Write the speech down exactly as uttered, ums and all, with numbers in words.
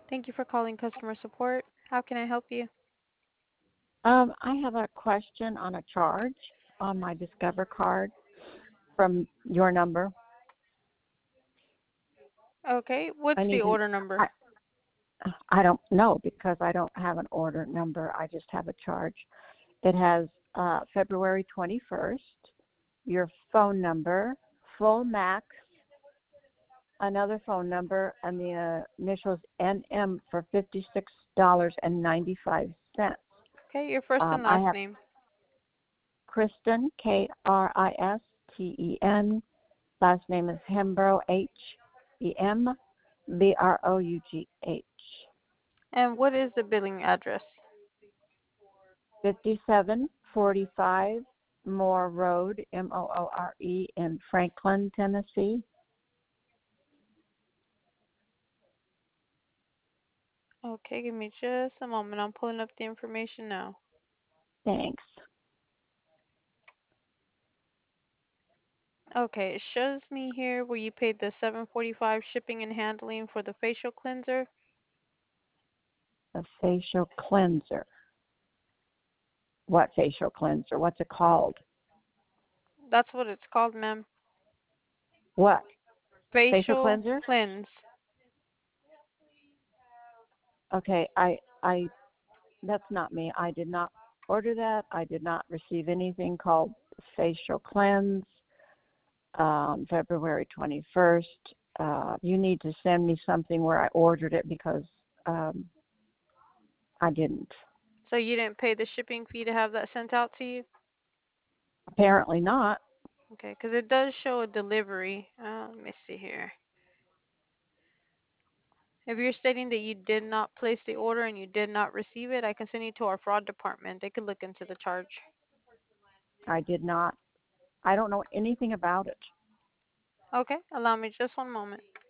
Thank you for calling customer support. How can I help you? Um, I have a question on a charge on my Discover card from your number. Okay, what's I the need an order number? I I don't know because I don't have an order number. I just have a charge. It has uh, February twenty-first, your phone number, full max, another phone number, and the uh, initials N M for fifty-six dollars and ninety-five cents. Okay, your first and Um, I last have name. Kristen, K R I S T E N. Last name is Hembrough, H E M B R O U G H. And what is the billing address? fifty-seven forty-five Moore Road, M O O R E, in Franklin, Tennessee. Okay, give me just a moment. I'm pulling up the information now. Thanks. Okay, it shows me here where you paid the seven forty-five shipping and handling for the facial cleanser. A facial cleanser. What facial cleanser? What's it called? That's what it's called, ma'am. What? Facial Facial cleanser? cleanse. Okay, I, I, that's not me. I did not order that. I did not receive anything called facial cleanse. Um, February twenty-first. Uh, you need to send me something where I ordered it because um, I didn't. So you didn't pay the shipping fee to have that sent out to you? Apparently not. Okay, because it does show a delivery. Uh, let me see here. If you're stating that you did not place the order and you did not receive it, I can send you to our fraud department. They could look into the charge. I did not. I don't know anything about it. Okay, allow me just one moment.